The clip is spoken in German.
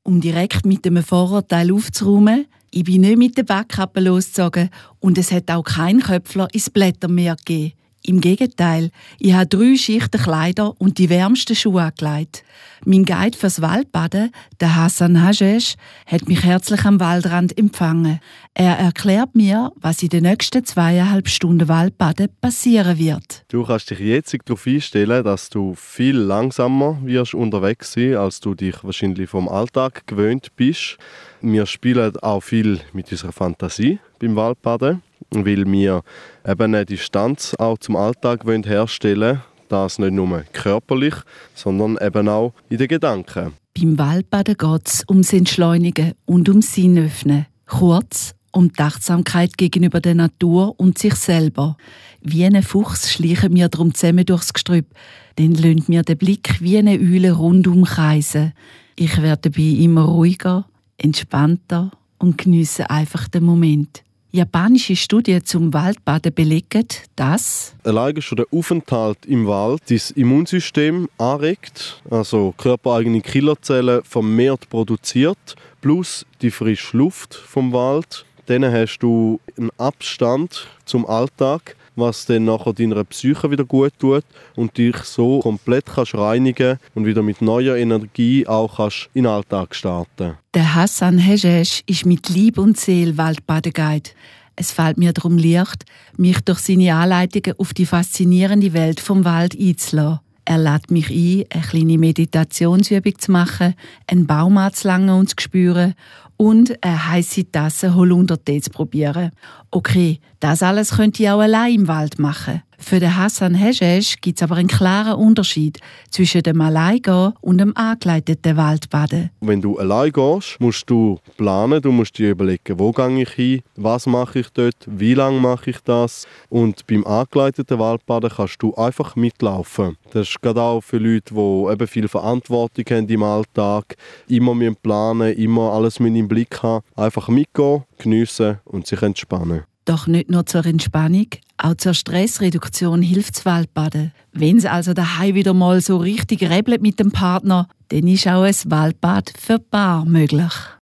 um direkt mit einem Vorurteil aufzuräumen. Ich bin nicht mit der Backkappe losgezogen und es hat auch keinen Köpfler ins Blättermeer gegeben. Im Gegenteil, ich habe 3 Schichten Kleider und die wärmsten Schuhe angelegt. Mein Guide fürs Waldbaden, der Hassan Hajesh, hat mich herzlich am Waldrand empfangen. Er erklärt mir, was in den nächsten 2,5 Stunden Waldbaden passieren wird. Du kannst dich jetzt darauf einstellen, dass du viel langsamer wirst unterwegs sein, als du dich wahrscheinlich vom Alltag gewöhnt bist. Wir spielen auch viel mit unserer Fantasie beim Waldbaden, weil wir eben eine Distanz auch zum Alltag herstellen wollen. Das nicht nur körperlich, sondern eben auch in den Gedanken. Beim Waldbaden geht es ums Entschleunigen und ums Sinnöffnen. Kurz, um die Achtsamkeit gegenüber der Natur und sich selber. Wie ein Fuchs schleichen wir darum zusammen durchs Gestrüpp. Dann lassen wir den Blick wie eine Eule rundum kreisen. Ich werde dabei immer ruhiger, entspannter und geniesse einfach den Moment. Japanische Studien zum Waldbaden belegen, dass alleine schon der Aufenthalt im Wald das Immunsystem anregt, also körpereigene Killerzellen vermehrt produziert, plus die frische Luft vom Wald. Dann hast du einen Abstand zum Alltag, was dann nachher deiner Psyche wieder gut tut und dich so komplett kannst reinigen und wieder mit neuer Energie auch kannst in den Alltag starten. Der Hassan Hajesh ist mit Liebe und Seele Waldbadeguide. Es fällt mir darum leicht, mich durch seine Anleitungen auf die faszinierende Welt vom Wald einzulassen. Er lädt mich ein, eine kleine Meditationsübung zu machen, einen Baum anzulangen und zu spüren und eine heisse Tasse Holundertee zu probieren. Okay, das alles könnte ich auch allein im Wald machen. Für den Hassan Hajesh gibt es aber einen klaren Unterschied zwischen dem Alleingehen und dem angeleiteten Waldbaden. Wenn du allein gehst, musst du planen, du musst dir überlegen, wo gehe ich hin, was mache ich dort, wie lange mache ich das. Und beim angeleiteten Waldbaden kannst du einfach mitlaufen. Das ist gerade auch für Leute, die eben viel Verantwortung haben im Alltag, immer planen, immer alles im Blick haben. Einfach mitgehen, geniessen und sich entspannen. Doch nicht nur zur Entspannung, auch zur Stressreduktion hilft das Waldbaden. Wenn es also daheim wieder mal so richtig rebelt mit dem Partner, dann ist auch ein Waldbad für Paar möglich.